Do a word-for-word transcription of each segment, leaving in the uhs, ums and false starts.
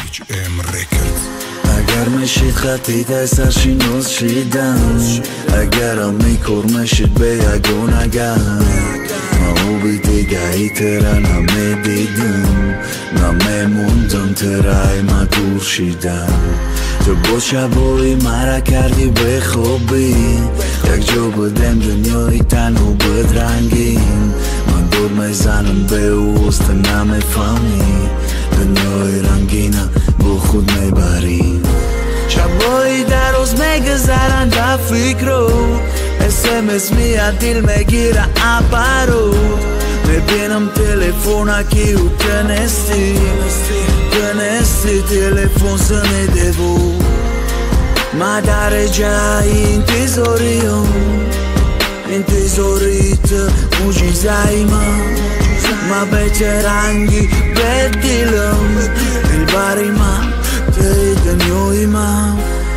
H M Records. اگر میشید خطیت اثرشی نوز شیدم اگرم میکرمشید به یگونگم او بی دیگهی تره نمیدیدم نمیموندم تره ما دور شیدم تو با شبایی مرا کردی به خوبی یک جا بودم دنیای تنها بدرنگین من دور میزنم به اوست نمیفهمی دنیای رنگینه با خود میبریم شبایی در روز میگذرن در فکر رو اس ام اس میاد دل میگیره اپرو میبینم تلفون که او تنستی تنستی تلفون سنیده بود ما در جای انتظاریم انتظاریت موجیزای من ما به رنگی به دلم دل باری من ته دنیای من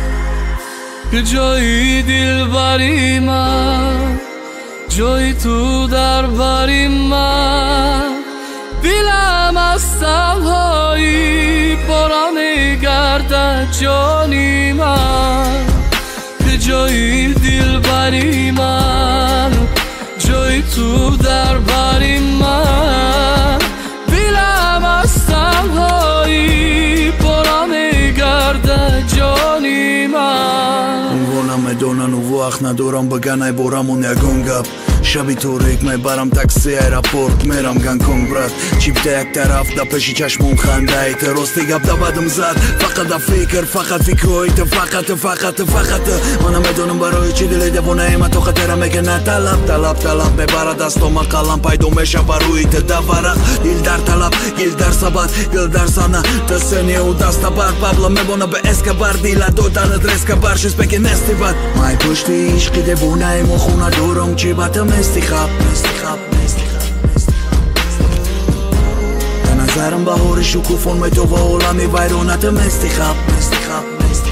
که جایی دل باری من جایی تو در باری من دلم از تنهایی پرا میگردد جانی من که جایی دل باری من جایی تو در باری من دلم از تنهایی پرا میگردد جانی من اونوانم میدونن و وقت ندارم بگن ای بارمون یکون گپ شبی تو ریک میبرم تاکسی ایرپورت میرم گنکونگ برد چیپ ده یک طرف ده پیشی چشمون خنده ای ترستی گپ ده بدم زد فقط ده فکر فقط فکرهایت فقط فقط فقط منم میدونم برای چی دلی دوونه ایمه تو خطره میگه نه طلب طلب طلب میبره دستم قلم پیدا میشه برویت ده ورق گل در طلب گل در ثبت گل در سنه دستنی و دست بر پابلو میبونه به اسکبر دیلا دودن ادرس که برشیز بگه نستی بد مای پشتی عشقی دوونه ایمو خونه دورم چی باتم استخاب استخاب به نظرم بهار شکوفون می تو و عالمی ویرانتم استخاب استخاب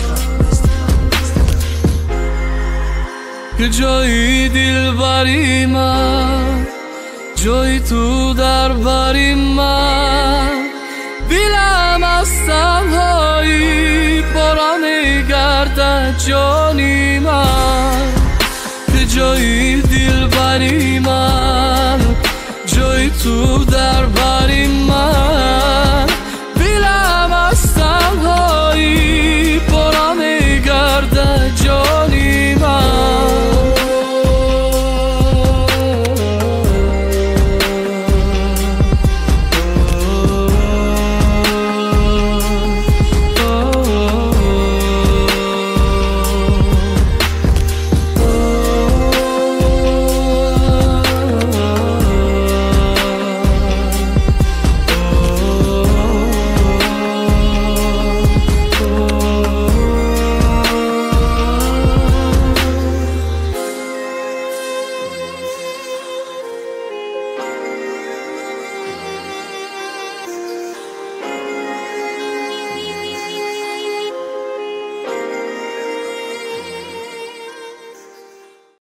که جایی دل باری من جایی تو در باری من دلم از تنهایی پرا میگردد جانی من که جایی دل باری من جایی تو در باری